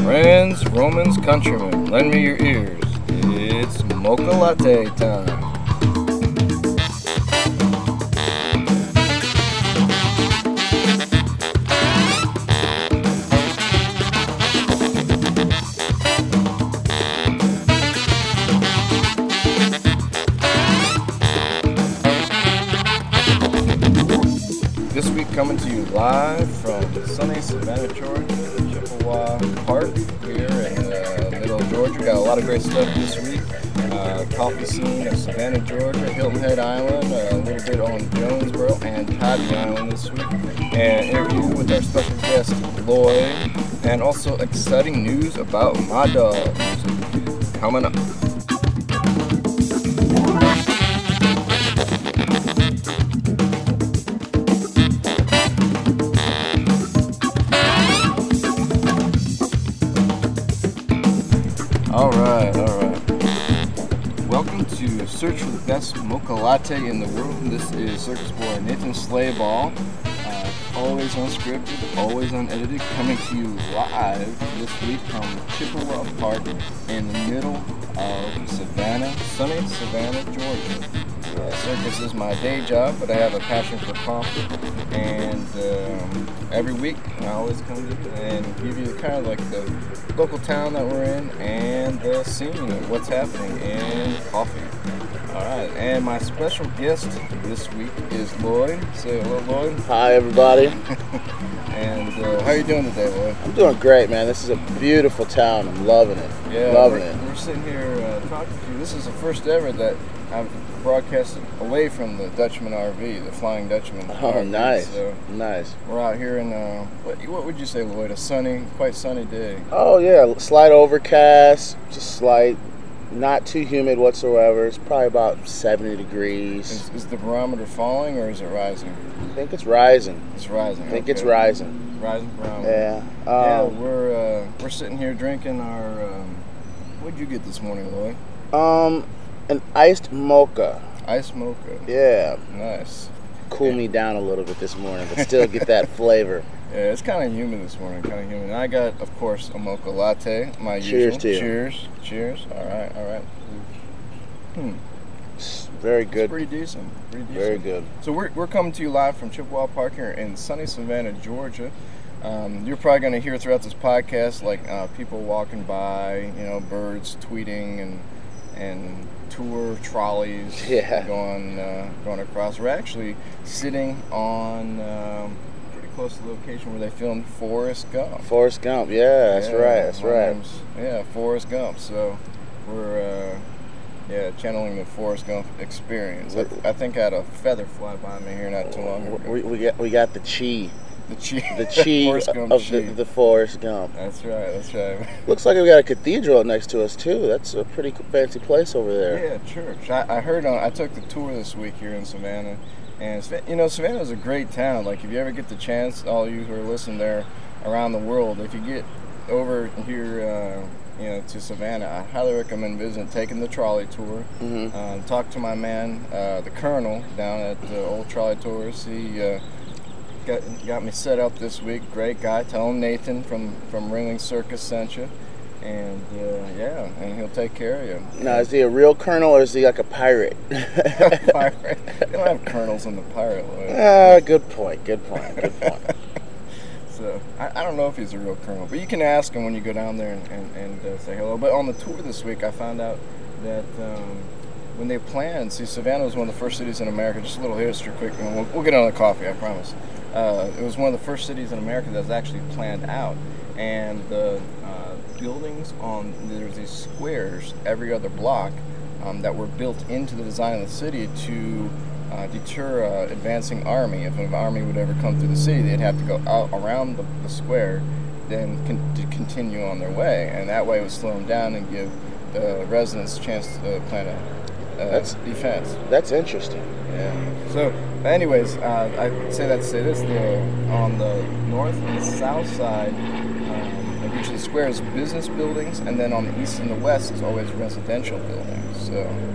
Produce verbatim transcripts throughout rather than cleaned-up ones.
Friends, Romans, countrymen, lend me your ears. It's Mocha Latte time. This week coming to you live from sunny Savannah, Georgia, Chippewa Park here in uh, middle of Georgia. Got a lot of great stuff this week. Uh, coffee scene of Savannah, Georgia, Hilton Head Island, uh, a little bit on Jonesboro and Tybee Island this week. And interview with our special guest Lloyd, and also exciting news about my dogs coming up. Alright, alright. Welcome to Search for the Best Mocha Latte in the World. This is Circus Boy Nathan Slayball. Uh, always unscripted, always unedited, coming to you live this week from Chippewa Park in the middle of Savannah, sunny Savannah, Georgia. Uh, circus is my day job, but I have a passion for coffee, and um, every week I always come to you and give you kind of like the local town that we're in and the scene of what's happening in coffee. Alright, and my special guest this week is Lloyd. Say hello, Lloyd. Hi, everybody. And uh, how are you doing today, Lloyd? I'm doing great, man. This is a beautiful town. I'm loving it. Yeah, loving we're, it. We're sitting here uh, talking to you. This is the first ever that I've broadcasted away from the Dutchman R V, the Flying Dutchman. Oh, R V. nice. So nice. we're out here in, uh, what, what would you say, Lloyd? A sunny, quite sunny day. Oh, yeah. Slight overcast, just slight. Not too humid whatsoever. It's probably about seventy degrees. Is, is the barometer falling or is it rising? I think it's rising. It's rising. I think okay. it's rising. Rising barometer. Yeah. Yeah, Um, we're uh, we're sitting here drinking our. Um, what'd you get this morning, Lloyd? um, an iced mocha. Ice mocha. Yeah. Nice. Cool me down a little bit this morning, but still get that flavor. Yeah, it's kind of humid this morning, kind of humid. And I got, of course, a mocha latte, my Cheers usual. to you. Cheers. Cheers. All right, all right. Hmm. It's very It's good. pretty decent. Pretty decent. Very good. So we're, we're coming to you live from Chippewa Park here in sunny Savannah, Georgia. Um, you're probably going to hear throughout this podcast like uh, people walking by, you know, birds tweeting and and tour trolleys Yeah. going uh, going across. We're actually sitting on um, pretty close to the location where they filmed Forrest Gump. Forrest Gump. Yeah, that's Yeah, right. That's my right. name's- Yeah, Forrest Gump. So we're uh, yeah channeling the Forrest Gump experience. I, I think I had a feather fly by me here not too long ago. We, we got we got the chi. The chi, The chi Forrest Gump of chi. the, the Forrest Gump. That's right. That's right. Looks like we got a cathedral next to us too. That's a pretty fancy place over there. Yeah, church. I, I heard on. I took the tour this week here in Savannah, and Sava- you know Savannah is a great town. Like if you ever get the chance, all you who are listening there around the world, if you get over here, uh, you know, to Savannah, I highly recommend visiting, taking the trolley tour. Mm-hmm. Um, talk to my man, uh, the Colonel, down at the Old Trolley Tours. He uh, got got me set up this week. Great guy. Tell him Nathan from from Ringling Circus sent you, and uh, yeah, and he'll take care of you. Now, is he a real colonel or is he like a pirate? Pirate. They don't have colonels in the pirate way. Ah, good point. Good point. Good point. So I, I don't know if he's a real colonel, but you can ask him when you go down there and, and, and uh, say hello. But on the tour this week, I found out that um, when they planned, see, Savannah was one of the first cities in America. Just a little history, quick, and we'll, we'll get on the coffee, I promise. Uh, it was one of the first cities in America that was actually planned out, and the uh, buildings on there's these squares every other block um, that were built into the design of the city to uh, deter uh, advancing army. If an army would ever come through the city, they'd have to go out around the, the square, then con- to continue on their way, and that way it would slow them down and give the residents a chance to uh, plan a uh, That's- defense. That's interesting. Yeah. So, anyways, uh, I say that to say this: the on the north and south side um, of each of the squares, business buildings, and then on the east and the west is always residential buildings. So,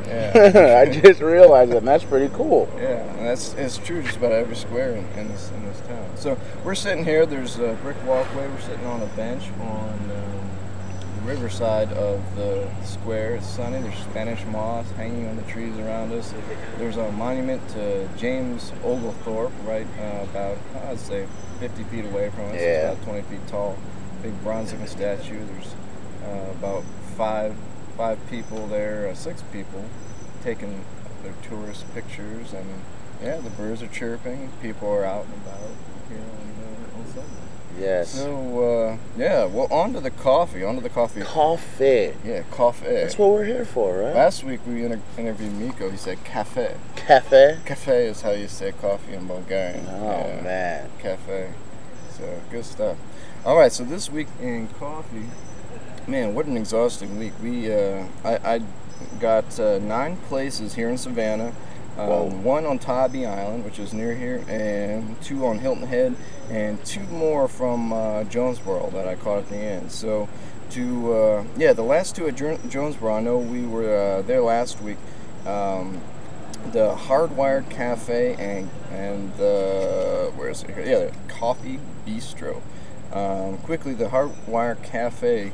Yeah. I just realized that, and that's pretty cool. Yeah, and that's it's true just about every square in, in this in this town. So we're sitting here. There's a brick walkway. We're sitting on a bench on um, the riverside of the square. It's sunny. There's Spanish moss hanging on the trees around us. There's a monument to James Oglethorpe right uh, about I'd say fifty feet away from us. Yeah. It's about twenty feet tall. Big bronze-looking statue. There's uh, about five five people there, uh, six people taking their tourist pictures, and yeah, the birds are chirping. People are out and about here on, uh, on Sunday. Yes. So uh, yeah, well, on to the coffee. On to the coffee. Coffee. Yeah, coffee. That's what we're here for, right? Last week we inter- interviewed Miko. He said cafe. Cafe. Cafe is how you say coffee in Bulgarian. Oh yeah. man. Cafe. So good stuff. All right, so this week in coffee, man, what an exhausting week. We uh, I, I got uh, nine places here in Savannah. Um, one on Tybee Island, which is near here, and two on Hilton Head, and two more from uh, Jonesboro that I caught at the end. So, to uh, yeah, the last two at jo- Jonesboro, I know we were uh, there last week. Um, the Hardwired Cafe and and the where is it? Here? Yeah, the Coffee Bistro. Um, quickly, the Hardwired Cafe.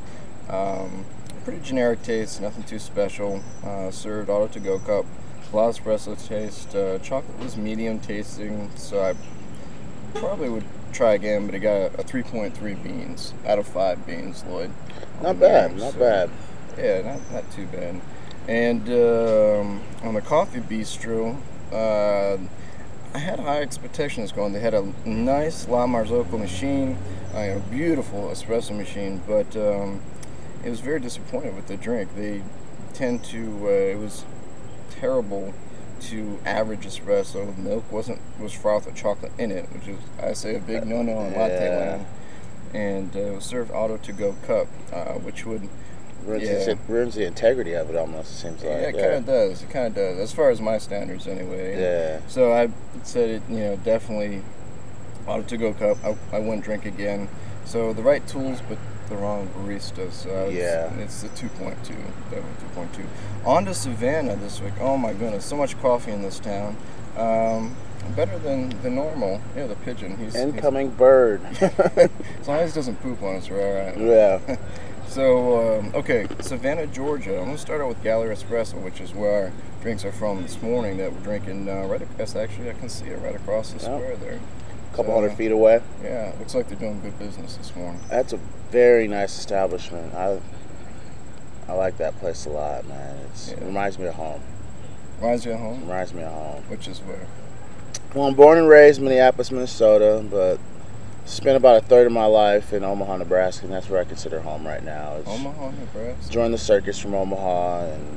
Um, pretty generic taste, nothing too special. Uh, served auto to go cup. A lot of espresso taste. Uh, chocolate was medium tasting, so I probably would try again, but it got a, a three point three beans out of five beans, Lloyd. Not bad, not so, bad. Yeah, not, not too bad. And um, on the Coffee Bistro, uh, I had high expectations going. They had a nice La Marzocco machine, uh, a beautiful espresso machine, but um, it was very disappointed with the drink. They tend to, uh, it was terrible to average espresso. The milk wasn't was frothed with chocolate in it, which is I say a big no-no in latte Yeah. land. And uh, it was served auto to go cup, uh, which would Ruins, yeah. it ruins the integrity of it almost, it seems like. yeah, it kind of does. It kind of does, as far as my standards anyway. Yeah. So I said it, you know, definitely auto to go cup. I, I wouldn't drink again. So the right tools, but the wrong barista. So it's, Yeah. it's the two point two, definitely two point two. On to Savannah this week. Oh my goodness, so much coffee in this town. Um, better than the normal. Yeah, the pigeon. He's Incoming bird. He's, as long as he doesn't poop on us, we're all right. Yeah. So, um, okay, Savannah, Georgia. I'm going to start out with Gallery Espresso, which is where our drinks are from this morning that we're drinking uh, right across. Actually, I can see it right across the square there. A couple So, hundred feet away. Yeah, looks like they're doing good business this morning. That's a very nice establishment. I I like that place a lot, man. It's, Yeah. It reminds me of home. Reminds you of home? Reminds me of home. Which is where? Well, I'm born and raised in Minneapolis, Minnesota, but spent about a third of my life in Omaha, Nebraska, and that's where I consider home right now. It's, Omaha, Nebraska. Joined the circus from Omaha, and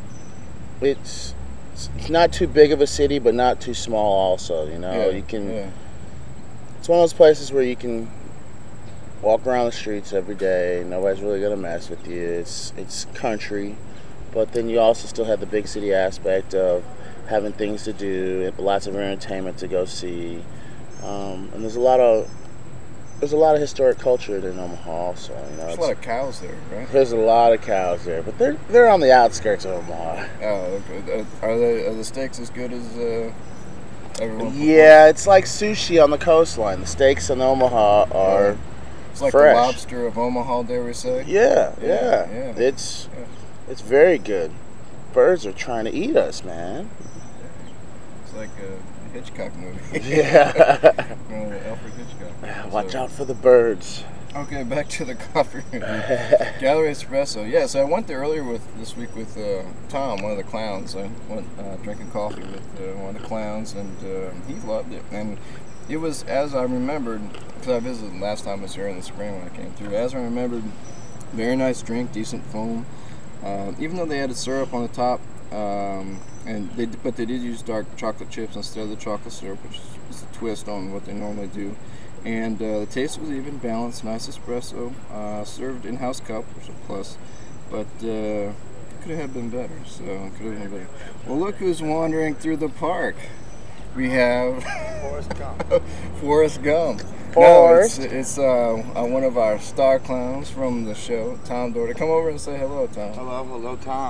it's it's not too big of a city, but not too small also, you know. Yeah, you can yeah. It's one of those places where you can walk around the streets every day. Nobody's really gonna mess with you. It's it's country, but then you also still have the big city aspect of having things to do, lots of entertainment to go see, um, and there's a lot of there's a lot of historic culture in Omaha also. You know, There's a it's, lot of cows there, right? there's a lot of cows there, but they're they're on the outskirts of Omaha. Oh, okay. Uh, Are they are the steaks as good as uh, everyone? Yeah, it's like sushi on the coastline. The steaks in Omaha are. Yeah. It's like fresh. the lobster of Omaha, dare we say? Yeah, Yeah, yeah. yeah. It's Yeah. it's very good. Birds are trying to eat us, man. It's like a Hitchcock movie. Yeah. You know, Alfred Hitchcock. Watch So- out for the birds. Okay, back to the coffee review. Gallery Espresso. Yeah, so I went there earlier with this week with uh, Tom, one of the clowns. I went uh, drinking coffee with uh, one of the clowns, and uh, he loved it. And it was, as I remembered, because I visited last time I was here in the spring when I came through, as I remembered, very nice drink, decent foam. Uh, even though they added syrup on the top, um, and they, but they did use dark chocolate chips instead of the chocolate syrup, which is a twist on what they normally do. And uh, the taste was even balanced, nice espresso, uh, served in-house cup, which is a plus, but uh, could have been better. So could have been better. Well, look who's wandering through the park. We have Forrest Gump. Forrest Gump. Forrest. No, it's, it's uh, uh, one of our star clowns from the show, Tom Doherty. Come over and say hello, Tom. Hello, hello, Tom.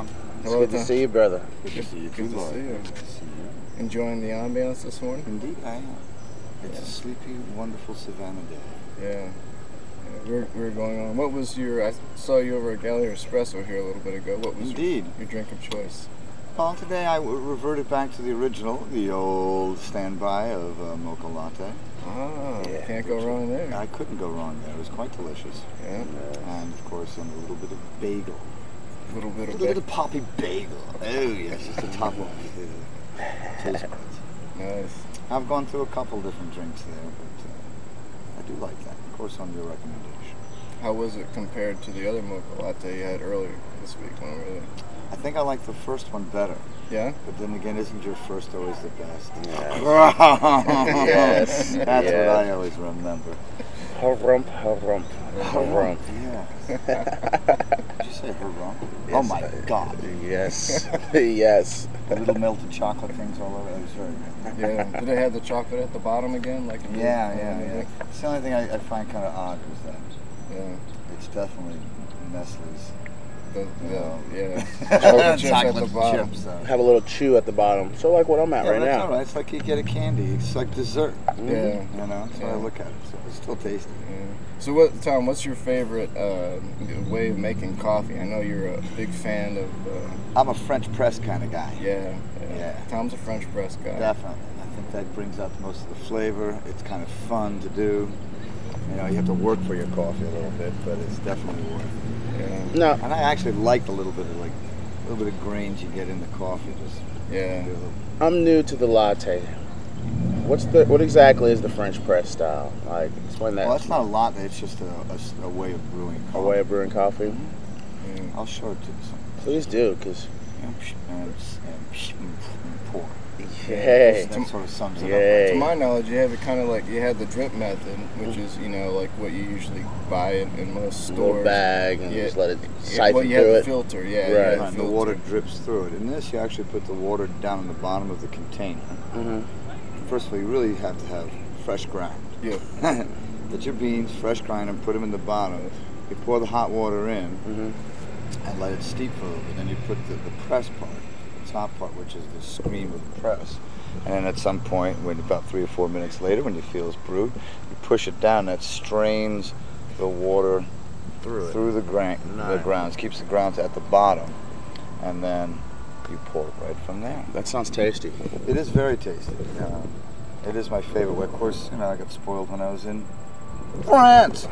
It's Hello, good to Tom. see you, brother. Good to see you Good too, to Lloyd. see you. Good to see you. Enjoying the ambiance this morning? Indeed, I am. It's a sleepy, wonderful Savannah day. Yeah. Yeah, we're, we're going on. What was your, I saw you over at Gallery Espresso here a little bit ago. What was Indeed. Your, your drink of choice? Well, today I w- reverted back to the original, the old standby of uh, mocha latte. Ah, Yeah. can't go wrong there. I couldn't go wrong there. It was quite delicious. Yeah, And, of course, and a little bit of bagel. a little bit A of little bit bacon. of poppy bagel. Oh, yes, just the top one. It tastes great. Nice. I've gone through a couple different drinks there, but uh, I do like that. Of course, on your recommendation. How was it compared to the other mocha latte you had earlier this week when we were there? I think I like the first one better. Yeah? But then again, isn't your first always the best? Yes. That's Yes. what I always remember. Harump, harump, harump. Yeah. Did you say harump? Oh Yes, my I- God. Yes. Yes. The little melted chocolate things all over. It was very good. Yeah. Did it have the chocolate at the bottom again? Like it did Yeah, when yeah, we were yeah. It's the only thing I, I find kind of odd was that there? Yeah. it's definitely Nestle's. The, the, No. yeah. Chocolate chips at the Chocolate bottom. chips, though. Have a little chew at the bottom. So like what I'm at Yeah, right that's now. all right. It's like you get a candy. It's like dessert. Yeah. You know, that's how I Yeah. look at it. So it's still tasty. Yeah. So, what, Tom? What's your favorite uh, way of making coffee? I know you're a big fan of. Uh, I'm a French press kind of guy. yeah, yeah. Yeah. Tom's a French press guy. Definitely. I think that brings out most of the flavor. It's kind of fun to do. You know, you have to work for your coffee a little bit, but it's definitely worth it. Yeah. No. And I actually like the little bit of like a little bit of grains you get in the coffee. Just Yeah. do a little- I'm new to the latte. What's the what exactly is the French press style? Like explain that. Well, it's not a lot. It's just a, a s- a way of brewing a coffee. way of brewing coffee. Yeah. I'll show it to you. Please do, cause And, and, and, and pour. yay, That sort of sums it Yay. up. To my knowledge, you have it kind of like you have the drip method, which is you know like what you usually buy in, in most little stores. bag and Yeah. just let it Yeah, siphon well, you have through the it. filter, yeah. you Right. have And the filter. water drips through it. In this, you actually put the water down in the bottom of the container. hmm First of all, you really have to have fresh grind. Yeah. Get your beans, fresh grind, and put them in the bottom. You pour the hot water in hmm and let it steep for a little bit. Then you put the, the press part, the top part, which is the screen of the press. And then at some point, when about three or four minutes later, when you feel it's brewed, you push it down. That strains the water Through it. through the, gra- the Nice. grounds, keeps the grounds at the bottom, and then you pour it right from there. That sounds tasty. It is very tasty. Um, it is my favorite way. Of course, you know, I got spoiled when I was in France.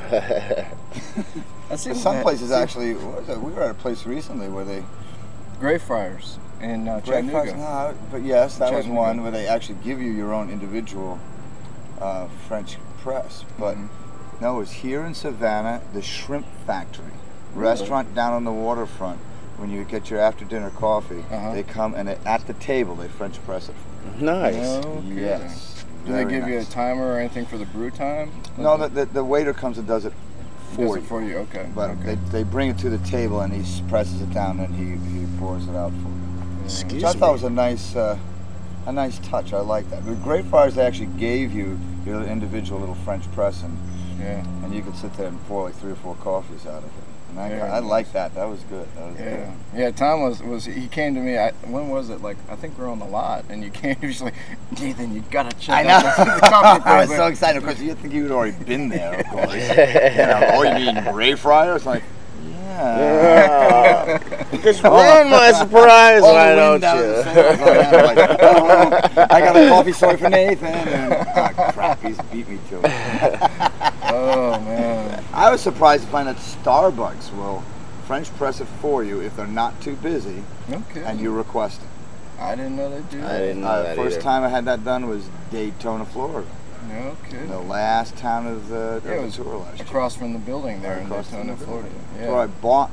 I see Some places actually, what was it? We were at a place recently where they Greyfriars in uh, Great Chattanooga. French- no, but yes, that was Chattanooga. one where they actually give you your own individual uh, French press. But Mhm. no, it was here in Savannah, the Shrimp Factory Really? restaurant down on the waterfront. When you get your after dinner coffee, Uh-huh. they come and they, at the table they French press it. Nice. No kidding. Yes. Do they Very give you a nice. timer or anything for the brew time? No, the, the, the waiter comes and does it Does for it you. for you. Okay. But okay. they, they bring it to the table and he s- presses it down and he, he pours it out for you. Excuse Which I thought me. was a nice, uh, a nice touch. I like that. With Greyfriars, they actually gave you your individual little French press, and, Yeah. and you could sit there and pour like three or four coffees out of it. And I, Very I nice. like that. That was good. That was Yeah, yeah. Tom was was he came to me. I, when was it? Like I think we we're on the lot, and you came. He was like, "Nathan, you gotta check good. I out know. this- the coffee I was place." so excited. Of course, you think you'd already been there. Of course. You know, oh, you mean Greyfriars? Like, yeah. Yeah. Just ruin my surprise, All why the don't wind down the you? sails on that. Like, oh, I got a coffee story for Nathan. And, oh, crap, he's beat me to it. Oh man. I was surprised to find that Starbucks will French press it for you if they're not too busy Okay. and you request it. I didn't know they do I that. didn't know Uh, that first either. time I had that done was Daytona, Florida. No kidding. The last town of the, Yeah, it of was the tour last year. Across from the building there Right in across from Daytona, the Florida. building. Yeah. That's where I bought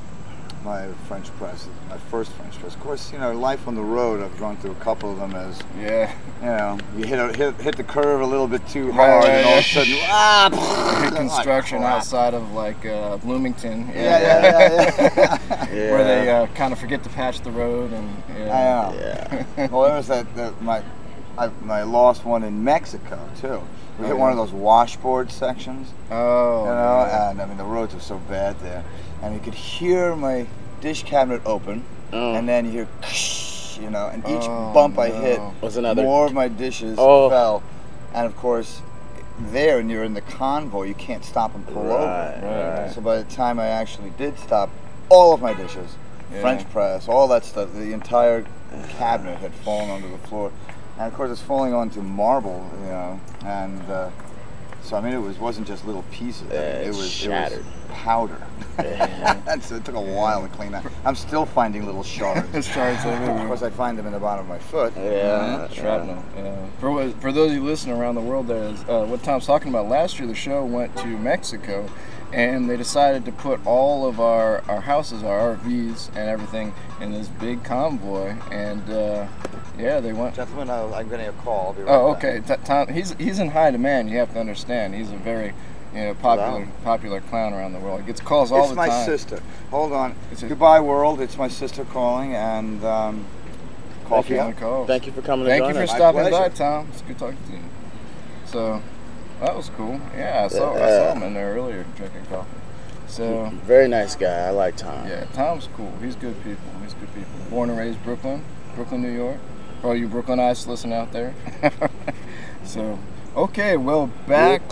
my French press, my first French press. Of course, you know, life on the road, I've gone through a couple of them as, Yeah. you know, you hit a, hit, hit the curve a little bit too Right, hard right, and all of a yeah. sudden, ah, Construction oh, crap. outside of like uh, Bloomington. Yeah, yeah, yeah, yeah. Yeah. Where they uh, kind of forget to patch the road and. I Yeah. know. Yeah. Well, there was that, that my, I, I lost one in Mexico too. We Oh, hit one yeah. of those washboard sections, Oh. you know, yeah. and I mean the roads are so bad there, and you could hear my dish cabinet open, Oh. and then you hear, you know, and each Oh, bump I no. hit, Was another. more of my dishes Oh. fell, and of course, there and you're in the convoy, you can't stop and pull Right, over. right. So by the time I actually did stop, all of my dishes, Yeah. French press, all that stuff, the entire cabinet had fallen onto the floor, and of course it's falling onto marble, you know, and uh, so I mean it was wasn't just little pieces. I mean, Yeah, it it's was shattered. It was powder. Yeah. And so it took a while to clean that. I'm still finding little shards. Shards Of everywhere. course, I find them in the bottom of my foot. Yeah. Shrapnel. Yeah. For what- for those of you listening around the world, there is uh, what Tom's talking about. Last year, the show went to Mexico, and they decided to put all of our our houses, our R Vs, and everything in this big convoy. And uh, yeah, they went. Gentlemen, I'll, I'm getting a call. I'll be right Oh, back. okay. T- Tom, he's he's in high demand. You have to understand. He's a very you know popular Wow. popular clown around the world. He gets calls all It's the my time. sister. Hold on. It's a- Goodbye, world. It's my sister calling, and um, coffee Thank up. you for the calls. Thank you for coming Thank to you join for us. My stopping by, pleasure. Tom. It's good talking to you. So that was cool. Yeah, I saw I Yeah. saw him in there earlier drinking coffee. So Very nice guy. I like Tom. yeah, Tom's cool. He's good people. He's good people. Born and raised Brooklyn, Brooklyn, New York. For all you Brooklynites listening out there. So okay, well back to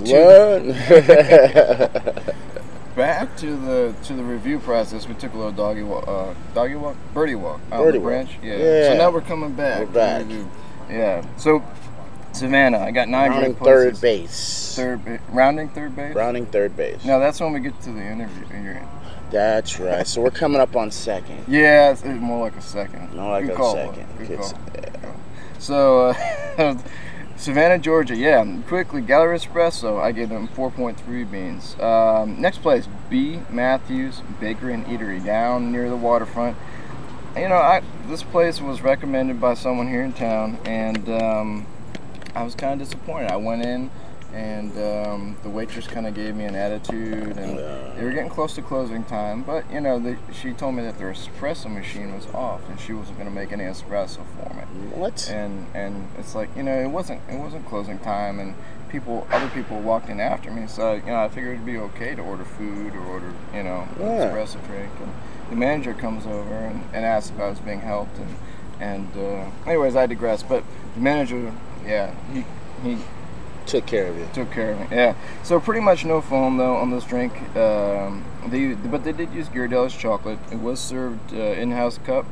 Brooklyn. back to the to the review process. We took a little doggy walk, uh, doggy walk, birdie walk out on Birdie the walk. branch. Yeah. Yeah. So now we're coming back. We're to the back. review. Yeah. So Savannah, I got nine Rounding great third places. base. Third, ba- rounding third base. Rounding third base. No, that's when we get to the interview. You're- That's right. So we're coming up on second. Yeah, it's, it's more like a second. More like Good a call, second. Good It's- call. Good call. So, uh, Savannah, Georgia. Yeah, quickly, Gallery Espresso. I gave them four point three beans. Um, next place, B. Matthews Bakery and Eatery, down near the waterfront. You know, I this place was recommended by someone here in town, and um, I was kind of disappointed. I went in, and um, the waitress kind of gave me an attitude, and they were getting close to closing time. But you know, they, she told me that their espresso machine was off, and she wasn't going to make any espresso for me. What? And and it's like, you know, it wasn't it wasn't closing time, and people other people walked in after me, so you know I figured it'd be okay to order food or order you know an Yeah. espresso drink. And the manager comes over and, and asks if I was being helped, and and uh, anyways, I digress. But the manager, yeah, he he Took care of you. took care of me. Yeah. So pretty much no foam though on this drink. Um, they but they did use Ghirardelli's chocolate. It was served uh, in-house cup,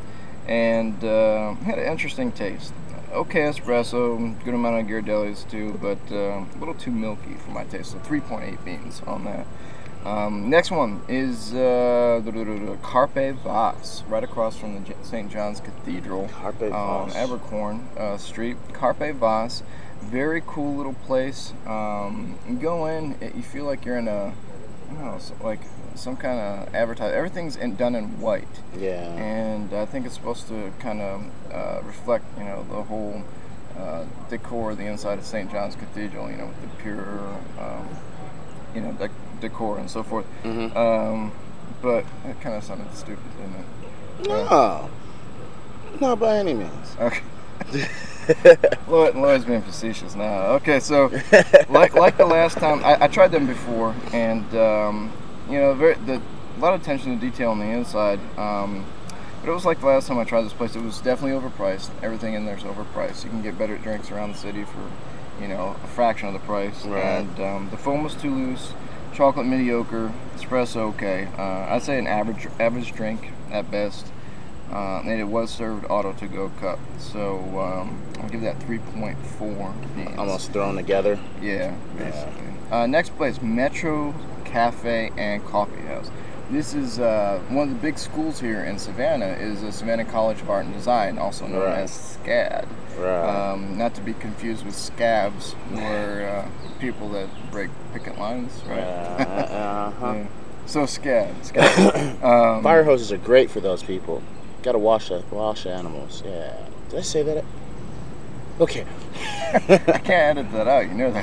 and uh, had an interesting taste. Okay espresso, good amount of Ghirardelli's too, but uh, a little too milky for my taste. So three point eight beans on that. Um, next one is uh, the, the, the Carpe Vaz, right across from the J- Saint John's Cathedral Carpe on Vaz. Abercorn uh, Street. Carpe Vaz, very cool little place. Um, you go in, it, you feel like you're in a, I don't know, so- like some kind of advertise. Everything's in, done in white, Yeah. and I think it's supposed to kind of uh, reflect, you know, the whole uh, decor of the inside of Saint John's Cathedral. You know, with the pure, um, you know, dec- decor and so forth. Mhm. Um, but it kind of sounded stupid, didn't it? No. Not by any means. Okay. Lloyd, Lloyd's being facetious now. Okay, so like like the last time, I, I tried them before, and um, you know, very the a lot of attention to detail on the inside. Um, but it was like the last time I tried this place. It was definitely overpriced. Everything in there's overpriced. You can get better drinks around the city for, you know, a fraction of the price. Right. And um, the foam was too loose. Chocolate mediocre. Espresso okay. Uh, I'd say an average average drink at best. Uh, and it was served auto to go cup, so um, I'll give that three point four beans. Almost thrown together. Yeah, basically. Uh, next place, Metro Cafe and Coffee House. This is uh, one of the big schools here in Savannah. Is the Savannah College of Art and Design, also known Right. as SCAD. Right. Um, not to be confused with scabs, where uh, people that break picket lines, right? Uh, uh-huh. Yeah. So SCAD. SCAD. um, Fire hoses are great for those people. Gotta wash the wash the animals. Yeah. Did I say that? Okay. I can't edit that out. You know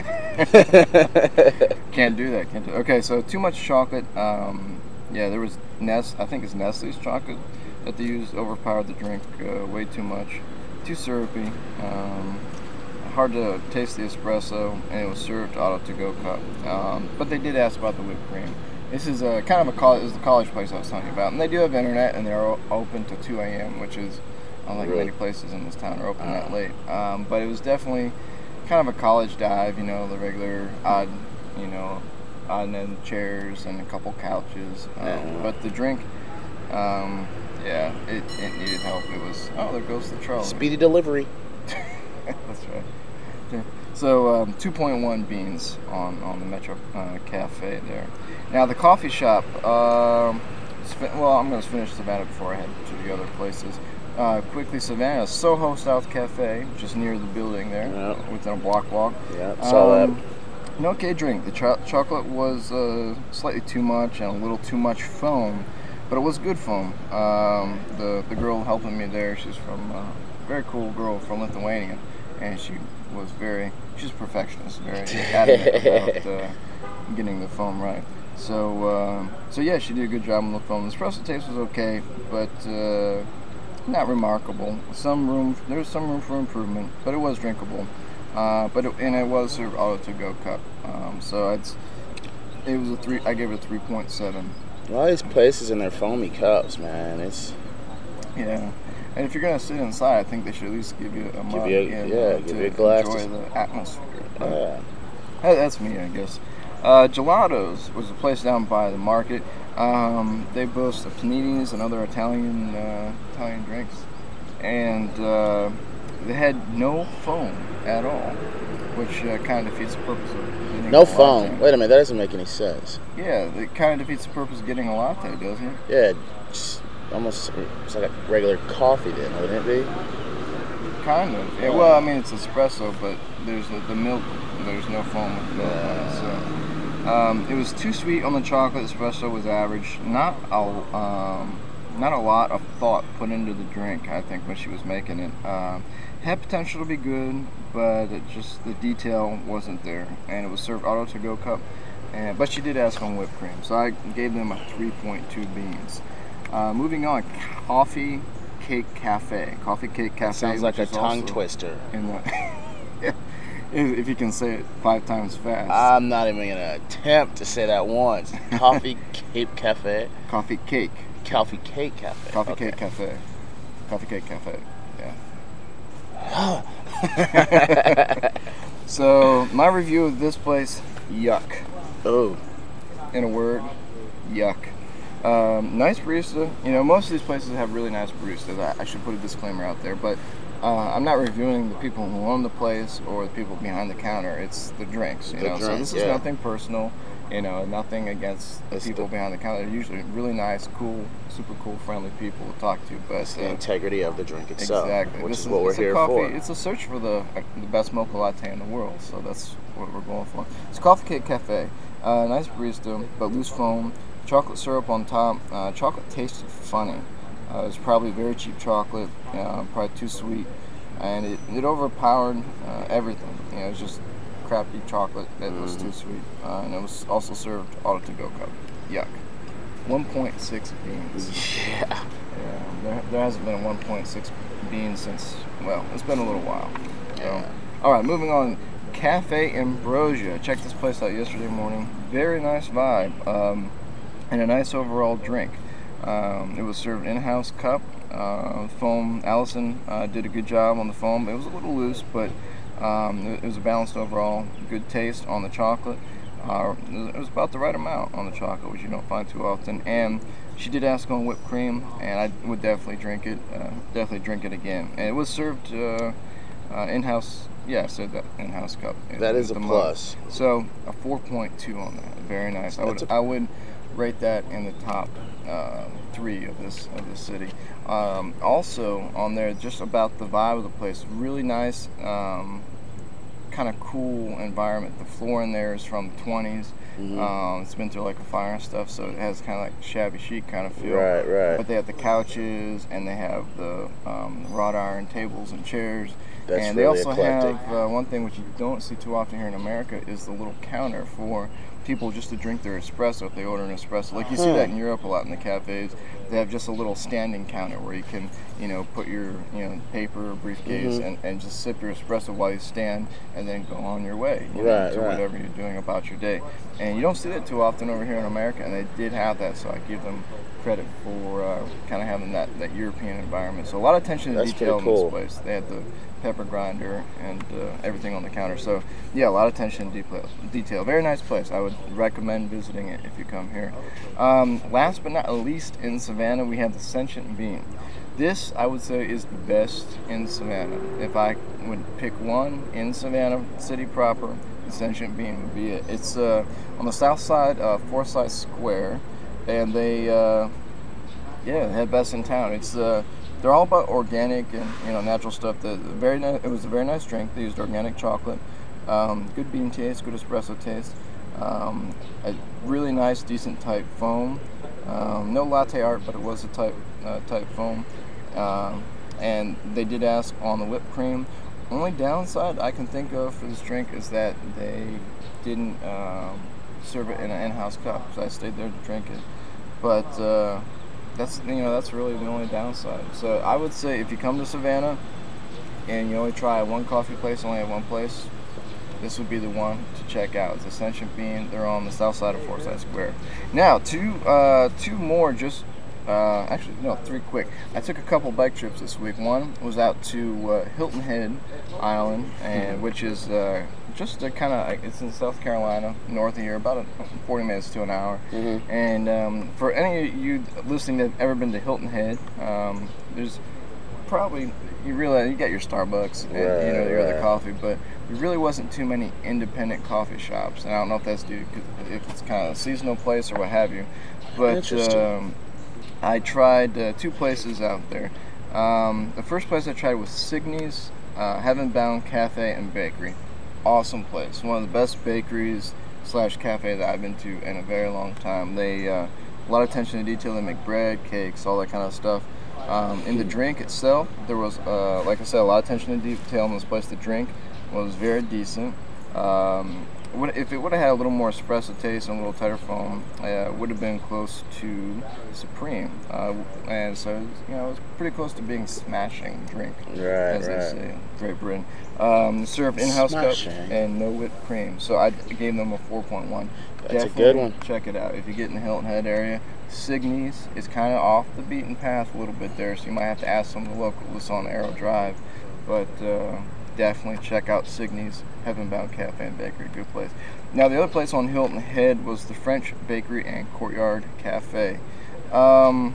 that. Can't do that. Can't do. Okay, so too much chocolate. Um, yeah, there was Nest. I think it's Nestle's chocolate that they used. Overpowered the drink uh, way too much. Too syrupy. Um, hard to taste the espresso, and it was served auto to go cup. Um, but they did ask about the whipped cream. This is a kind of a college, this is the college place I was telling you about, and they do have internet, and they're o- open to two a m, which is unlike Really? many places in this town are open Uh. that late. Um, but it was definitely kind of a college dive, you know, the regular odd, you know, odd end chairs and a couple couches. Um, Yeah. But the drink, um, yeah, it, it needed help. It was, oh, there goes the trolley. Speedy delivery. That's right. Okay. So um, two point one beans on, on the Metro uh, Cafe there. Now the coffee shop, um, sp- well, I'm going to finish Savannah before I head to the other places. Uh, quickly, Savannah, Soho South Cafe, just near the building there, Yeah. within a block walk. Yeah, saw Um, An okay drink. The cho- chocolate was uh, slightly too much and a little too much foam, but it was good foam. Um, the the girl helping me there, she's from uh, very cool girl from Lithuania, and she was very she's a perfectionist, very adamant about uh, getting the foam right. So uh, so yeah, she did a good job on the foam. The espresso taste was okay, but uh, not remarkable. Some room there's some room for improvement, but it was drinkable. Uh, but it, and it was served auto to go cup. Um, so it's it was a three. I gave it a three point seven. that. All these places in their foamy cups, man. It's Yeah, and if you're gonna sit inside, I think they should at least give you a mug you a- and, yeah, uh, give to you a glass enjoy to- the atmosphere. But yeah. that- that's me, I guess. Uh, Gelatos was a place down by the market. Um, they boast of paninis and other Italian uh, Italian drinks, and uh, they had no foam at all, which uh, kind of defeats the purpose of getting No a foam. latte. Wait a minute, that doesn't make any sense. Yeah, it kind of defeats the purpose of getting a latte, doesn't it? Yeah, just almost it's like a regular coffee then, wouldn't it be? Kind of. Yeah, well, I mean, it's espresso, but there's a, the milk. There's no foam with milk. in it, so um, it was too sweet on the chocolate. Espresso was average. Not a um, not a lot of thought put into the drink. I think when she was making it, um, had potential to be good, but it just the detail wasn't there. And it was served auto to go cup. And but she did ask on whipped cream, so I gave them a three point two beans. Uh, moving on, Coffee Cake Cafe. Coffee Cake Cafe Sounds like a which is tongue also twister. in the yeah, if if you can say it five times fast. I'm not even gonna attempt to say that once. Coffee Cape Cafe. Coffee Cake. Coffee Cake Cafe. Coffee okay. Cake Cafe. Coffee Cake Cafe. Yeah. So my review of this place, yuck. Oh, In a word, yuck. Um, nice barista. You know, most of these places have really nice baristas. I, I should put a disclaimer out there, but uh, I'm not reviewing the people who own the place or the people behind the counter. It's the drinks. You The know, so drinks, this is yeah. nothing personal. You know, nothing against the It's people the- behind the counter. They're usually really nice, cool, super cool, friendly people to talk to. But it's the uh, integrity of the drink itself, exactly, which this is what we're it's a here coffee, for. It's a search for the uh, the best mocha latte in the world. So that's what we're going for. It's Coffee Cake Cafe. Uh, nice barista, but loose foam. Chocolate syrup on top. Uh, chocolate tasted funny. Uh, it was probably very cheap chocolate, uh, probably too sweet, and it, it overpowered uh, everything. You know, it was just crappy chocolate that was too sweet, uh, and it was also served auto to go cup. Yuck. one point six beans. Yeah. Yeah, there, there hasn't been a one point six beans since, well, it's been a little while. So, Yeah. all right, moving on. Cafe Ambrosia. Checked this place out yesterday morning. Very nice vibe, um, and a nice overall drink. Um, it was served in-house cup, uh, foam. Allison uh, did a good job on the foam. It was a little loose, but um, it, it was a balanced overall. Good taste on the chocolate. Uh, it was about the right amount on the chocolate, which you don't find too often. And she did ask on whipped cream, and I would definitely drink it. Uh, definitely drink it again. And it was served uh, uh, in-house. Yeah, I said that in-house cup. That It is was a the mug. plus. So a four point two on that. Very nice. I would That's a- I would rate that in the top uh, three of this of this city. Um, also on there, just about the vibe of the place. Really nice. Um, kind of cool environment. The floor in there is from the twenties. Mhm. Um, it's been through like a fire and stuff, so it has kind of like shabby chic kind of feel. Right, right. But they have the couches and they have the um, wrought iron tables and chairs. That's and really they also eclectic. have uh, one thing which you don't see too often here in America is the little counter for people just to drink their espresso if they order an espresso. Like you see that in Europe a lot in the cafes. They have just a little standing counter where you can, you know, put your, you know, paper or briefcase Mm-hmm. and, and just sip your espresso while you stand and then go on your way, you know, Right, to right. whatever you're doing about your day. And you don't see that too often over here in America, and they did have that, so I give them credit for uh, kind of having that, that European environment. So a lot of attention to That's detail in pretty this cool. place. They had the pepper grinder and uh, everything on the counter. So yeah, a lot of attention to detail. detail. Very nice place. I would recommend visiting it if you come here. Um, last but not least, in Savannah, we have the Sentient Bean. This, I would say, is the best in Savannah. If I would pick one in Savannah City proper, the Sentient Bean would be it. It's uh, on the south side of Forsyth Square, and they, uh, yeah, they have best in town. It's uh, they're all about organic and, you know, natural stuff. The very ni- it was a very nice drink. They used organic chocolate, um, good bean taste, good espresso taste, um, a really nice, decent type foam. Um, no latte art, but it was a type uh, type foam. Um, and they did ask on the whipped cream. Only downside I can think of for this drink is that they didn't um, serve it in an in-house cup, so I stayed there to drink it. But uh, that's you know that's really the only downside. So I would say if you come to Savannah and you only try one coffee place, only at one place, this would be the one to check out. It's the Sentient Bean. They're on the south side of Forsyth Square. Now, two uh, two more just. Uh, actually, no, three quick. I took a couple bike trips this week. One was out to uh, Hilton Head Island, and which is uh, just a kind of it's in South Carolina, north of here, about a, forty minutes to an hour. Mm-hmm. And um, for any of you listening that have ever been to Hilton Head, um, there's probably you realize you got your Starbucks and Right, you know your other right. coffee, but there really wasn't too many independent coffee shops. And I don't know if that's due to if it's kind of a seasonal place or what have you, but. Interesting. Um, I tried uh, two places out there. Um, the first place I tried was Signy's uh, Heaven Bound Cafe and Bakery. Awesome place. One of the best bakeries slash cafe that I've been to in a very long time. They uh, a lot of attention to detail. They make bread, cakes, all that kind of stuff. Um, in the drink itself, there was, uh, like I said, a lot of attention to detail in this place. The drink was very decent. Um, Would- if it would have had a little more espresso taste and a little tighter foam, uh, it would have been close to Supreme. Uh, and so, you know, it was pretty close to being smashing drink, Right, as right. they say in Great Britain. Um, served in-house cup Smashing. and no whipped cream. So I gave them a four point one. That's a good one. Check it out. If you get in the Hilton Head area, Signy's is kind of off the beaten path a little bit there, so you might have to ask some of the locals on Arrow Drive. But uh, definitely check out Signy's Heaven Bound Cafe and Bakery. Good place. Now the other place on Hilton Head was the French Bakery and Courtyard Cafe. Um,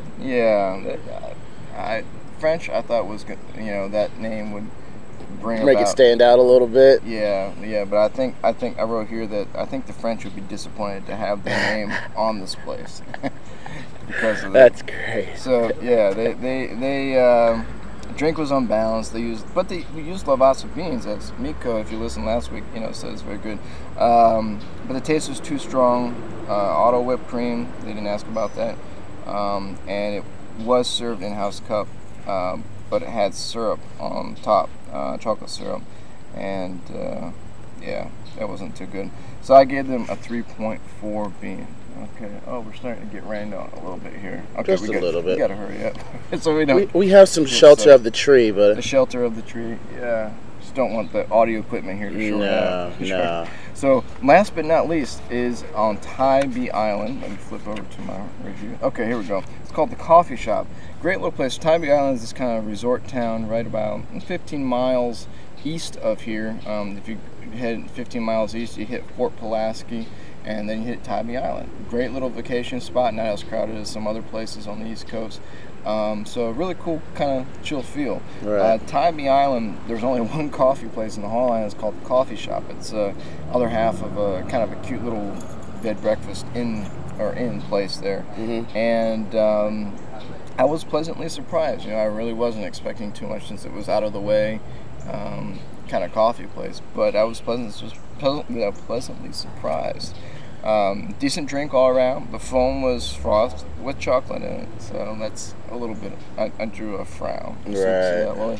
yeah, I, I, French I thought was good. You know, that name would bring Make about, it stand out a little bit. Yeah, yeah, but I think I think I wrote here that I think the French would be disappointed to have their name on this place because of that. That's great. So yeah, they they they um, drink was unbalanced. They used, but they used Lavazza beans. As Miko, if you listened last week, you know, said it's very good. Um, but the taste was too strong. Uh, auto whipped cream. They didn't ask about that, um, and it was served in house cup, um, but it had syrup on top, uh, chocolate syrup, and uh, yeah, that wasn't too good. So I gave them a three point four bean. Okay. Oh, we're starting to get rained on a little bit here. Okay, Just we a got, little bit. We gotta hurry up. so we don't. We, we have some shelter of the tree, the but shelter of the tree. Yeah. Just don't want the audio equipment here to short no, out. no. So last but not least is on Tybee Island. Let me flip over to my review. Okay, here we go. It's called the Coffee Shop. Great little place. Tybee Island is this kind of resort town right about fifteen miles east of here. Um, if you head fifteen miles east, you hit Fort Pulaski, and then you hit Tybee Island. Great little vacation spot, not as crowded as some other places on the East Coast. Um, so a really cool kind of chill feel. Right. Uh, Tybee Island, there's only one coffee place in the whole island. It's called the Coffee Shop. It's uh, other half of a kind of a cute little bed breakfast in or in place there. Mhm. And um, I was pleasantly surprised. You know, I really wasn't expecting too much since it was out of the way um, kind of coffee place. But I was pleasant, pleasantly, uh, pleasantly surprised. Um, decent drink all around. The foam was frost with chocolate in it, so that's a little bit. I, I drew a frown. You see- see Right. that, Lily?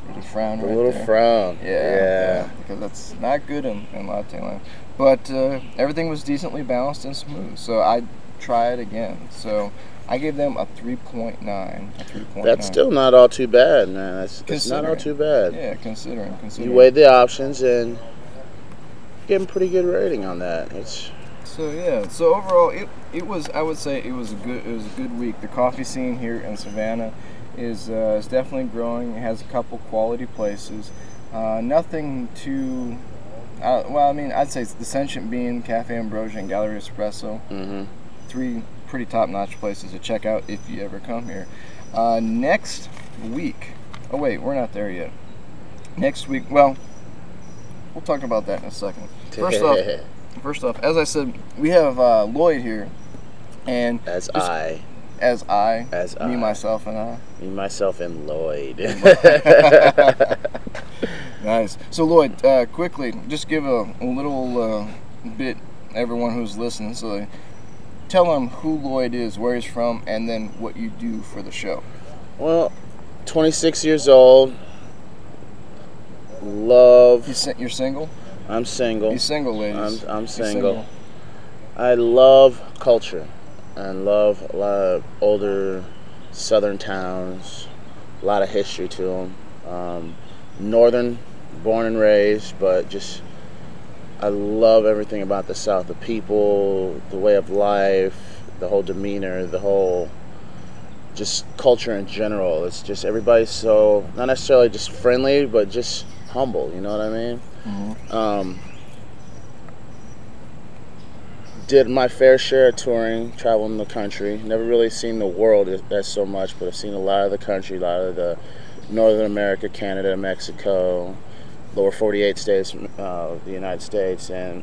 Little frown The right little there. frown. Yeah, Yeah. yeah, because that's not good in, in latte land. But uh, everything was decently balanced and smooth, so I try it again. So I gave them a three point nine. A three point nine. That's still not all too bad, man. That's, that's not all Considering. too bad. Yeah, considering, considering. You weighed the options and give them pretty good rating on that. It's So yeah, so overall, it it was I would say it was a good it was a good week. The coffee scene here in Savannah is uh, is definitely growing. It has a couple quality places. Uh, nothing too. Uh, well, I mean, I'd say it's the Sentient Bean, Cafe Ambrosia, and Gallery Espresso. mm-hmm. Three pretty top-notch places to check out if you ever come here. Uh, next week. Oh wait, we're not there yet. Next week. Well, we'll talk about that in a second. First off. First off, as I said, we have uh, Lloyd here, and as just, I, as I, as me, I. myself, and I. me, myself, and Lloyd. Nice. So Lloyd, uh, quickly, just give a, a little uh, bit, everyone who's listening, so they, tell them who Lloyd is, where he's from, and then what you do for the show. Well, twenty-six years old. Love. You si- you're single? I'm single. He's single, ladies. I'm, I'm He's single. I love culture and love a lot of older southern towns, a lot of history to them. Um, northern, born and raised, but just I love everything about the South. The people, the way of life, the whole demeanor, the whole just culture in general. It's just everybody's so, not necessarily just friendly, but just humble, you know what I mean? Mm-hmm. Um, did my fair share of touring, traveling the country. Never really seen the world as so much, but I've seen a lot of the country, a lot of the Northern America, Canada, Mexico, lower forty-eight states uh, of the United States, and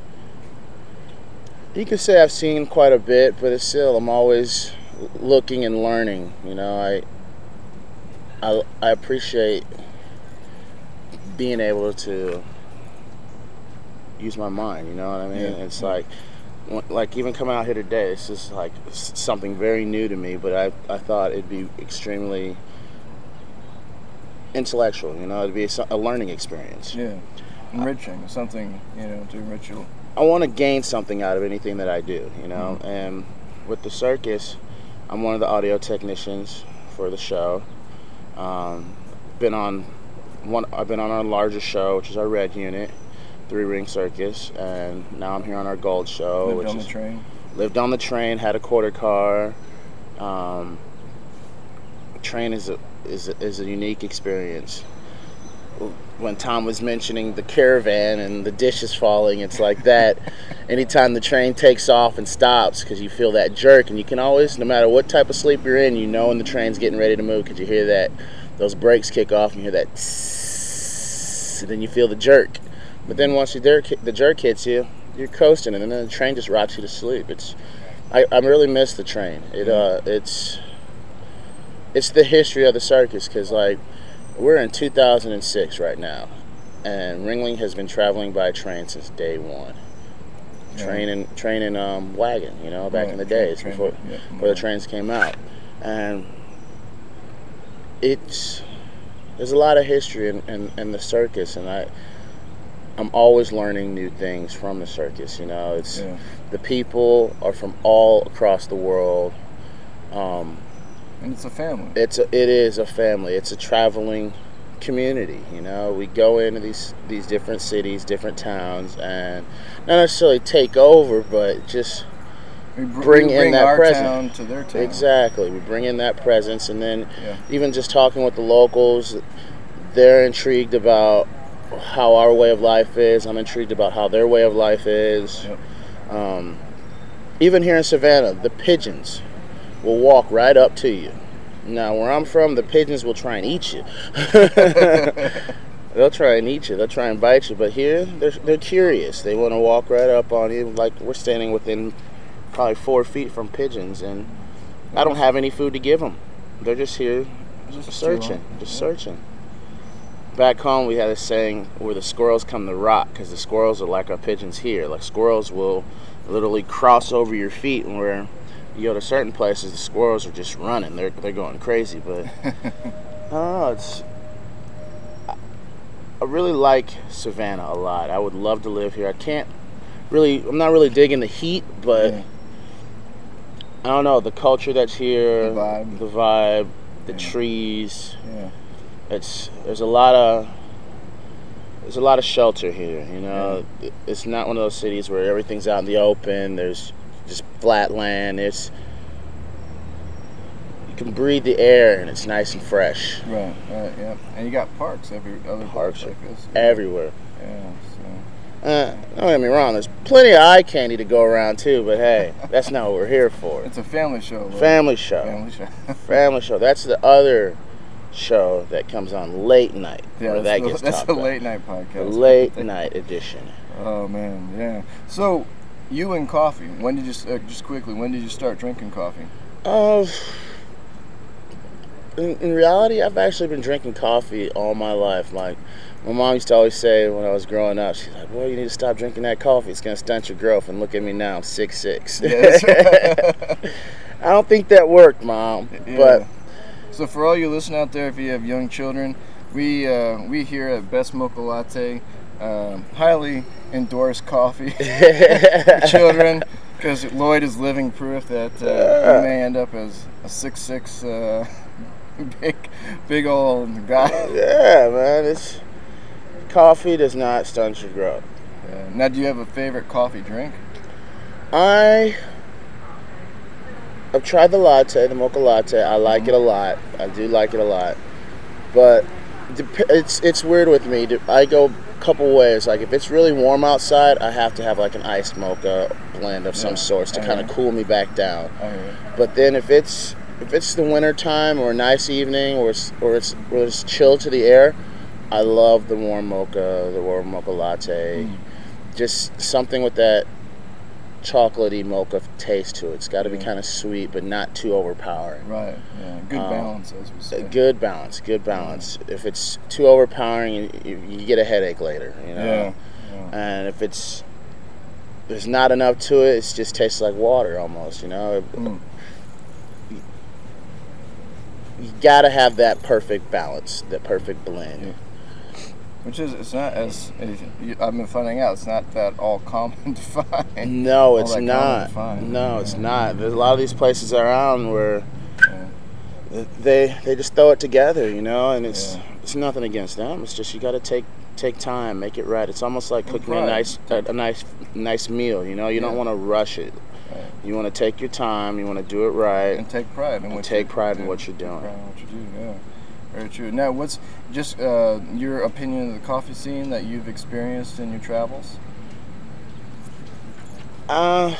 you could say I've seen quite a bit, but it's still, I'm always looking and learning. You know, I I, I appreciate being able to use my mind, you know what I mean? Yeah. It's like, like even coming out here today, it's just like something very new to me, but I, I thought it'd be extremely intellectual, you know, it'd be a, a learning experience. Yeah, enriching, something, you know, to enrich you. I want to gain something out of anything that I do, you know, Mm-hmm. and with the circus, I'm one of the audio technicians for the show. Um, been on one. I've been on our largest show, which is our Red Unit, Three Ring Circus, and now I'm here on our Gold show. Lived which on the is, train. Lived on the train, had a quarter car. Um, train is a is a, is a unique experience. When Tom was mentioning the caravan and the dishes falling, it's like that. Anytime the train takes off and stops, because you feel that jerk, and you can always, no matter what type of sleep you're in, you know when the train's getting ready to move, because you hear that, those brakes kick off, and you hear that, tss, and then you feel the jerk. But then once the jerk, the jerk hits you, you're coasting, and then the train just rocks you to sleep. It's, I, I really miss the train. It, uh, it's, it's the history of the circus, because like, we're in two thousand six right now, and Ringling has been traveling by train since day one. Yeah. Train and train and um, wagon, you know, back Right, in the train- days train, before yeah, before the yeah. trains came out, and it's there's a lot of history in, in, in the circus, and I I'm always learning new things from the circus. You know, it's Yeah. the people are from all across the world. Um, And it's a family. It's a, it is a family. It's a traveling community. You know, we go into these these different cities, different towns, and not necessarily take over, but just we br- bring we in bring that our presence. town to their town. exactly. We bring in that presence, and then Yeah. even just talking with the locals, they're intrigued about how our way of life is. I'm intrigued about how their way of life is. Yep. Um, even here in Savannah, the pigeons will walk right up to you. Now, where I'm from, the pigeons will try and eat you. They'll try and eat you. They'll try and bite you. But here, they're, they're curious. They want to walk right up on you. Like, we're standing within probably four feet from pigeons, and I don't have any food to give them. They're just here Just searching, chilling. just Yeah. searching. Back home, we had a saying where the squirrels come to rock, because the squirrels are like our pigeons here. Like, squirrels will literally cross over your feet, and where you go to certain places, the squirrels are just running. They're they're going crazy. But I don't know. It's I really like Savannah a lot. I would love to live here. I can't really, I'm not really digging the heat, but Yeah. I don't know, the culture that's here, The vibe. the, vibe, the Yeah. trees. Yeah. It's there's a lot of there's a lot of shelter here. You know, it's not one of those cities where everything's out in the open. There's just flat land. It's you can breathe the air and it's nice and fresh. Right. Right. Yeah. And you got parks every other Parks like this. everywhere. Yeah. So Uh, don't get me wrong. There's plenty of eye candy to go around too, but hey, that's not what we're here for. it's a family show. Right? Family show. Family show. Family show. That's the other show that comes on late night. Yeah. where That's, that the, gets that's talked the about. late night podcast. The late night edition. Oh man. Yeah. So you and coffee. When did you uh, just quickly? When did you start drinking coffee? Uh, in, in reality, I've actually been drinking coffee all my life. Like, my mom used to always say when I was growing up, she's like, "Boy, you need to stop drinking that coffee. It's gonna stunt your growth." And look at me now, I'm six six. Yeah, that's right. I don't think that worked, Mom. Yeah. But So for all you listening out there, if you have young children, we uh, we here at Best Mocha Latte um, highly endorse coffee for children, because Lloyd is living proof that uh, Yeah. you may end up as a six six uh, big big old guy. yeah, man, it's coffee does not stunt your growth. Yeah. Now, do you have a favorite coffee drink? I I've tried the latte, the mocha latte. I like it a lot. I do like it a lot, but dep- it's it's weird with me. I go a couple ways. Like if it's really warm outside, I have to have like an iced mocha blend of some Yeah. sorts to I kind of hear. cool me back down. I hear. But then if it's if it's the winter time or a nice evening or it's, or it's or it's chill to the air, I love the warm mocha, the warm mocha latte. Mm. Just something with that chocolatey mocha taste to it. It's got to be Yeah. kind of sweet, but not too overpowering. Right. Yeah. Good Um, balance, as we A say. good balance, good balance. If it's too overpowering, you, you, you get a headache later. You know. Yeah. Yeah. And if it's there's not enough to it, it just tastes like water almost. You know. Mm. You gotta have that perfect balance, that perfect blend. Yeah. Which is, it's not as, as you, I've been finding out, it's not that all common to find. No, All it's that common not. to find. No, it's Yeah. not. There's a lot of these places around where Yeah. they they just throw it together, you know, and it's Yeah. it's nothing against them. It's just you got to take take time, make it right. It's almost like And cooking a pride. nice a, a nice nice meal, you know. You don't Yeah. want to rush it. Right. You want to take your time. You want to do it right. And take pride in And what take you pride in do. what you're Take doing. pride in what you do, yeah. Very true. Now, what's just uh, your opinion of the coffee scene that you've experienced in your travels? Uh,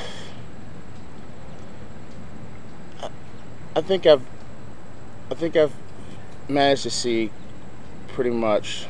I- I think I've, I think I've managed to see pretty much.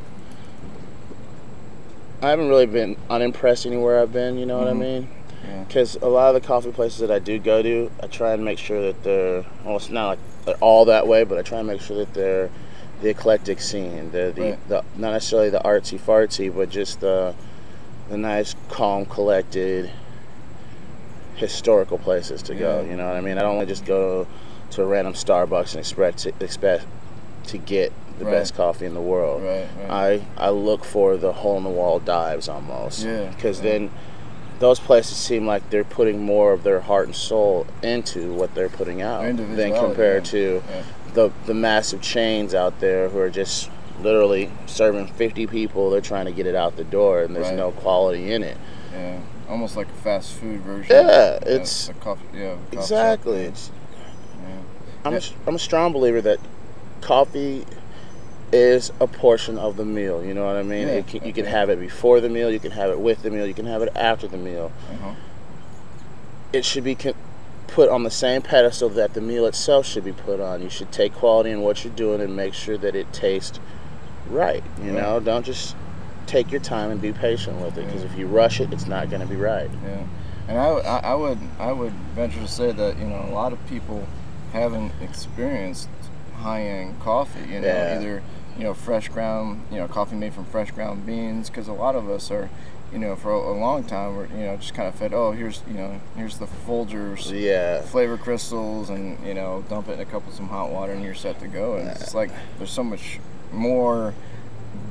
I haven't really been unimpressed anywhere I've been. You know what I Mhm. mean? Yeah. Because a lot of the coffee places that I do go to, I try and make sure that they're. Well, it's not like they're all that way, but I try and make sure that they're the eclectic scene, the the, Right. the not necessarily the artsy fartsy, but just the the nice, calm, collected, historical places to go. Yeah. You know what I mean? I don't want to just go to a random Starbucks and expect to, expect to get the Right. best coffee in the world. Right, right. I I look for the hole in the wall dives almost. Yeah, Because yeah. then those places seem like they're putting more of their heart and soul into what they're putting out Their than individuality, compared yeah. to Yeah. the the massive chains out there who are just literally serving fifty people. They're trying to get it out the door, and there's Right. no quality in it. Yeah. Almost like a fast food version. Yeah, of, it's- a coffee. Yeah. a coffee shop. Exactly. It's, Yeah. I'm, Yeah. a, I'm a strong believer that coffee is a portion of the meal. You know what I mean? Yeah, It can, you can okay. have it before the meal, you can have it with the meal, you can have it after the meal. Uh-huh. It should be con- put on the same pedestal that the meal itself should be put on. You should take quality in what you're doing and make sure that it tastes right. You Right. know, don't just take your time and be patient with it, because Yeah. if you rush it, it's not going to be right. Yeah, and I, I, I would I would venture to say that, you know, a lot of people haven't experienced high end coffee. You know, Yeah. either, you know, fresh ground, you know, coffee made from fresh ground beans. Because a lot of us are, you know, for a, a long time we're, you know, just kind of fed. Oh, here's, you know, here's the Folgers Yeah. flavor crystals, and, you know, dump it in a cup of some hot water and you're set to go. And it's just like there's so much more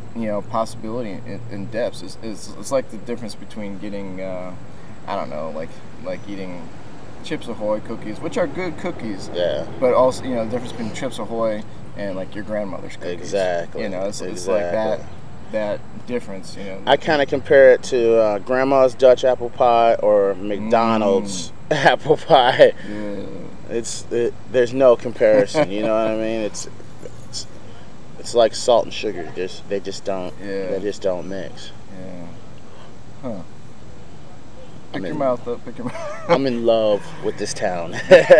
you know, possibility in, in depths. It's, it's, it's like the difference between getting, uh, I don't know, like like eating Chips Ahoy cookies, which are good cookies. Yeah. But also, you know, the difference between Chips Ahoy and like your grandmother's cookies. Exactly. You know, it's, it's exactly. like that that difference. You know. I kind of compare it to uh, Grandma's Dutch apple pie or McDonald's mm. apple pie. Yeah. It's it, there's no comparison. You know what I mean? It's it's, it's like salt and sugar. Just they just don't. Yeah. They just don't mix. Yeah. Huh. Pick I'm your in, mouth up. Pick your mouth. I'm in love with this town.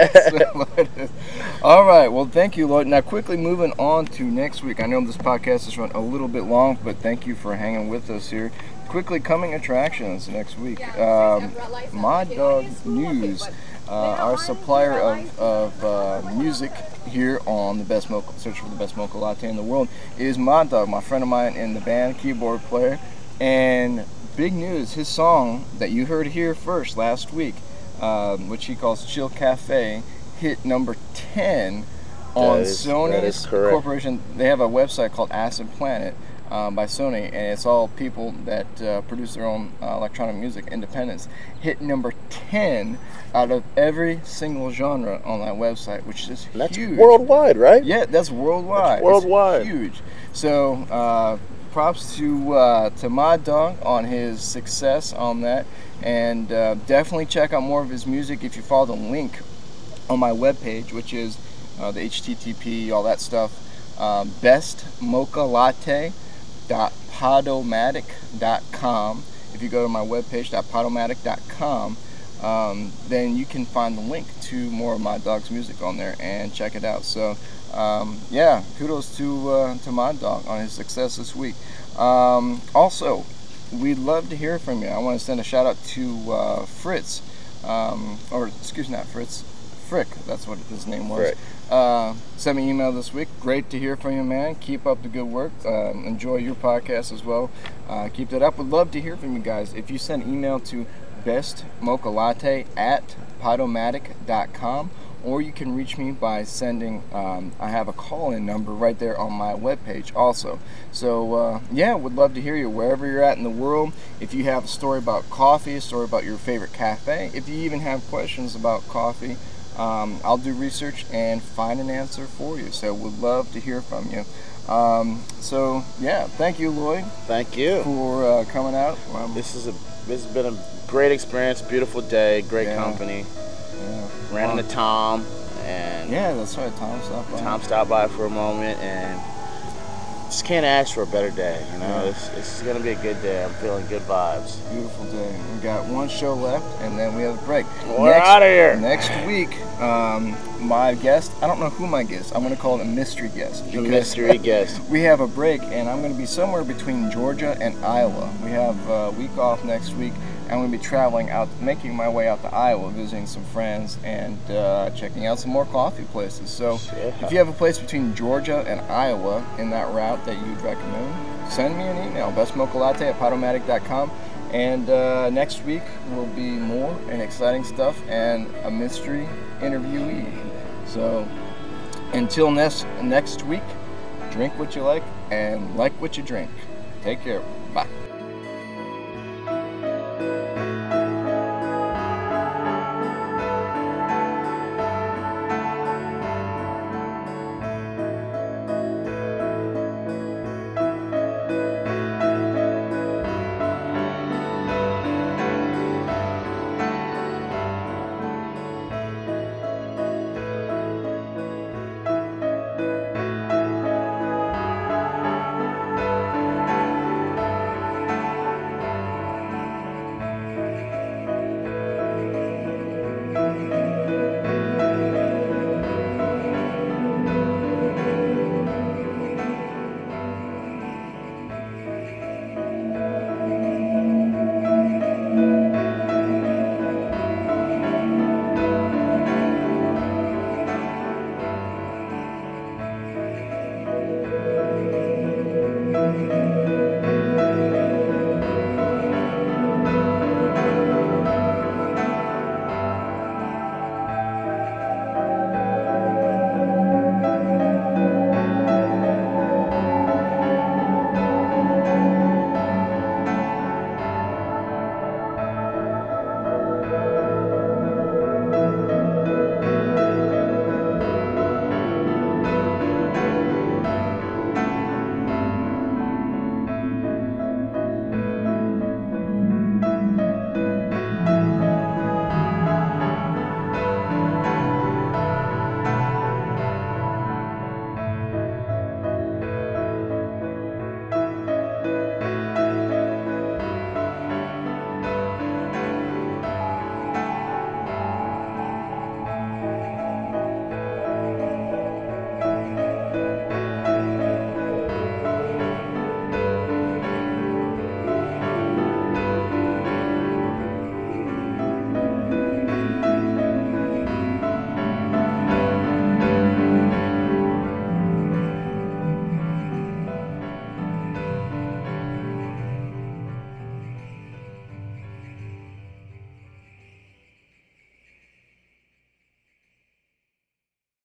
All right. Well, thank you, Lloyd. Now, quickly moving on to next week. I know this podcast is run a little bit long, but thank you for hanging with us here. Quickly coming attractions next week. Um, Mod Dog News, uh, our supplier of, of uh, music here on the best mocha, search for the best mocha latte in the world, is Mod Dog, my friend of mine in the band, keyboard player, and big news, his song that you heard here first last week, um, which he calls Chill Cafe, hit number ten on is, Sony's Corporation. They have a website called Acid Planet um, by Sony, and it's all people that uh, produce their own uh, electronic music, independents. Hit number ten out of every single genre on that website, which is and that's huge. Worldwide, right? Yeah, that's worldwide. That's worldwide. It's huge. So, uh, props to uh, to Mod Dog on his success on that, and uh, definitely check out more of his music if you follow the link on my webpage, which is uh, the H T T P, all that stuff, uh, best mocha latte dot podomatic dot com. If you go to my webpage, podomatic dot com, um, then you can find the link to more of Mod Dog's music on there and check it out. So. Um, yeah, kudos to uh, to Mod Dog on his success this week. Um, also, we'd love to hear from you. I want to send a shout out to uh, Fritz, um, or excuse me, not Fritz, Frick. That's what his name was. Uh, sent me an email this week. Great to hear from you, man. Keep up the good work. Um, enjoy your podcast as well. Uh, keep that up. Would love to hear from you guys. If you send email to bestmochalatte at podomatic dot com. Or you can reach me by sending, um, I have a call-in number right there on my webpage also. So, uh, yeah, would love to hear you wherever you're at in the world. If you have a story about coffee, a story about your favorite cafe, if you even have questions about coffee, um, I'll do research and find an answer for you. So, would love to hear from you. Um, so, yeah, thank you, Lloyd. Thank you. For uh, coming out. Um, this, is a, this has been a great experience, beautiful day, great yeah. company. Yeah. Ran into Tom, and yeah, that's right. Tom stopped by. Tom stopped by for a moment, and just can't ask for a better day. You know, yeah. this, this is gonna be a good day. I'm feeling good vibes. Beautiful day. We got one show left, and then we have a break. We're out of here. Next week, um, my guest. I don't know who my guest. I'm gonna call it a mystery guest. A mystery guest. We have a break, and I'm gonna be somewhere between Georgia and Iowa. We have a week off next week. I'm going to be traveling out, making my way out to Iowa, visiting some friends, and uh, checking out some more coffee places. So yeah. if you have a place between Georgia and Iowa in that route that you'd recommend, send me an email, bestmochalatte at podomatic dot com. And uh, next week will be more and exciting stuff and a mystery interviewee. So until next, next week, drink what you like and like what you drink. Take care. Bye.